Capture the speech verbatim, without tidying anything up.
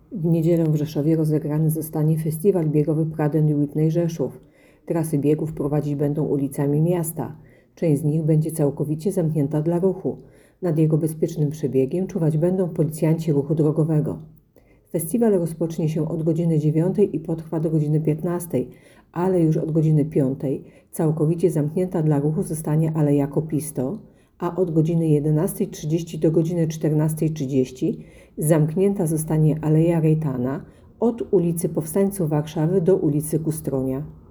W niedzielę w Rzeszowie rozegrany zostanie festiwal biegowy Pradę Whitney Rzeszów. Trasy biegów prowadzić będą ulicami miasta. Część z nich będzie całkowicie zamknięta dla ruchu. Nad jego bezpiecznym przebiegiem czuwać będą policjanci ruchu drogowego. Festiwal rozpocznie się od godziny dziewiątej i potrwa do godziny piętnastej, ale już od godziny piątej całkowicie zamknięta dla ruchu zostanie Aleja Kopisto, a od godziny jedenastej trzydzieści do godziny czternastej trzydzieści zamknięta zostanie Aleja Rejtana od ulicy Powstańców Warszawy do ulicy Kustronia.